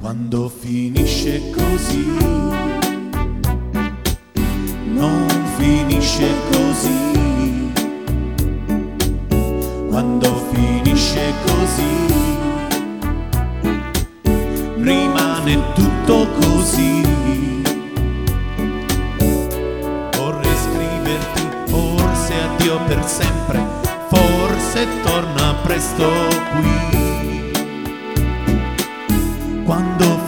Quando finisce così, non finisce così. Quando finisce così, rimane tutto così. Vorrei scriverti forse addio per sempre, forse torna presto qui. Quando